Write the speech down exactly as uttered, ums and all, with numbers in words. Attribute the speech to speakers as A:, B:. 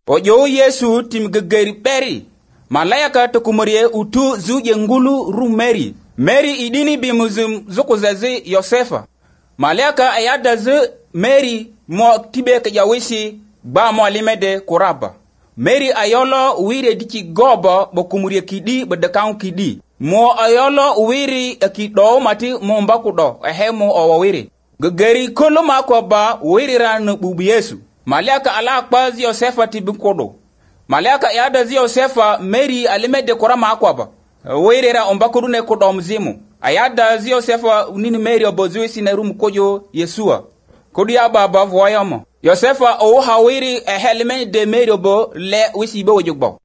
A: Ojo Yesu tim gegeri beri. Malaya to kumorie utu zuje ngulu ru Mary. Mary idini bimuzum zukuzazi Yosefa. Malaya ayada zu Mary mo tibe kajawisi ba mo alimede kuraba. Mary ayolo wire diki gobo bokumurie kidi bedakang kidi. Mo ayolo wiri akido mati mo mbakudo ehe mo owawiri. Gegeri kolo makoba wiri ran bubu Yesu. Malaka ala kpazi Yosefa tibikodo. Malaka yada zi Yosefa Mary alimede kurama akwaba. Wiri ra ombakudu ne kudo mzimu. Ayada zi Yosefa unini Mary obozui sinerum kojo Yesua. Kodi ya baba voyamo. Yosefa o hawiri ehelime de Mary obo le wisi bo jugbo.